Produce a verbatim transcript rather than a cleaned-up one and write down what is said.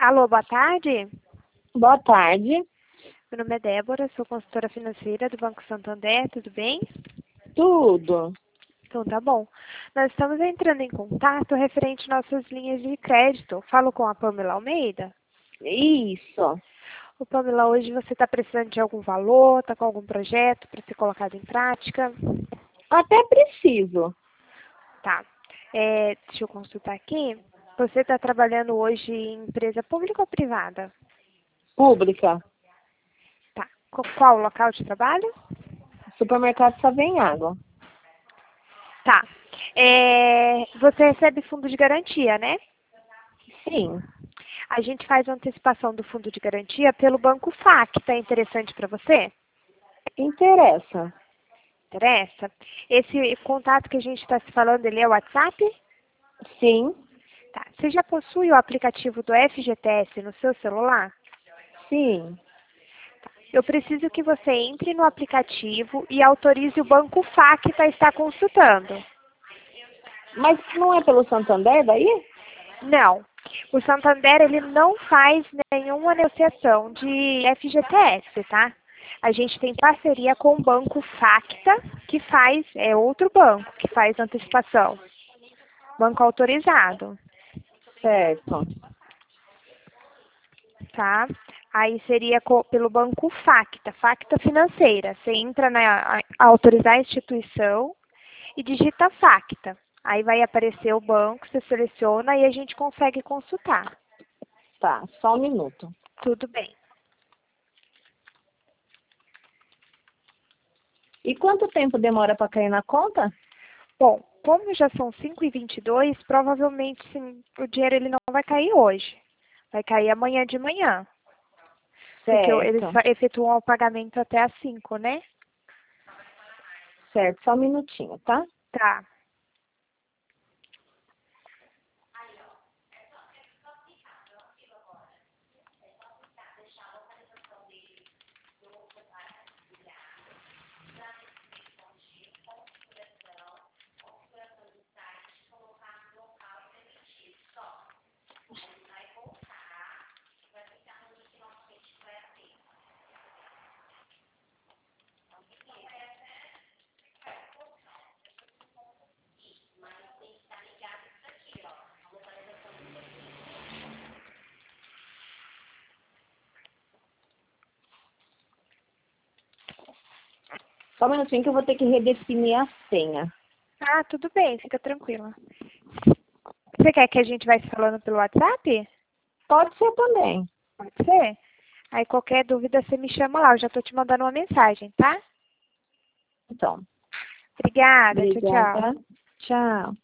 Alô, boa tarde. Boa tarde. Meu nome é Débora, sou consultora financeira do Banco Santander, tudo bem? Tudo. Então tá bom. Nós estamos entrando em contato referente às nossas linhas de crédito. Falo com a Pamela Almeida. Isso. Ô Pamela, hoje você está precisando de algum valor, está com algum projeto para ser colocado em prática? Até preciso. Tá. É, deixa eu consultar aqui. Você está trabalhando hoje em empresa pública ou privada? Pública. Tá. Qu- Qual o local de trabalho? Supermercado só vem água. Tá. É, você recebe fundo de garantia, né? Sim. A gente faz a antecipação do fundo de garantia pelo Banco F A Q. Tá interessante para você? Interessa. Interessa? Esse contato que a gente está se falando, ele é o WhatsApp? Sim. Tá. Você já possui o aplicativo do F G T S no seu celular? Sim. Eu preciso que você entre no aplicativo e autorize o Banco F A Q para estar consultando. Mas não é pelo Santander daí? Não. O Santander, ele não faz nenhuma negociação de F G T S, tá? A gente tem parceria com o Banco Facta, que faz, é outro banco, que faz antecipação. Banco autorizado, Certo. tá? Aí seria co- pelo Banco Facta, Facta Financeira. Você entra na a- autorizar a instituição e digita Facta. Aí vai aparecer o banco, você seleciona e a gente consegue consultar. Tá, só um minuto. Tudo bem. E quanto tempo demora para cair na conta? Bom, como já são cinco e vinte e dois, provavelmente sim, o dinheiro ele não vai cair hoje. Vai cair amanhã de manhã. Porque o- eles Certo. fa- efetuam o pagamento até às cinco, né? Certo, só um minutinho, tá? Tá. Só um minutinho que eu vou ter que redefinir a senha. Ah, tudo bem, fica tranquila. Você quer que a gente vai se falando pelo WhatsApp? Pode ser também. Pode ser? Aí qualquer dúvida você me chama lá, eu já tô te mandando uma mensagem, tá? Então, Obrigada, tchau, tchau. obrigada. Tchau.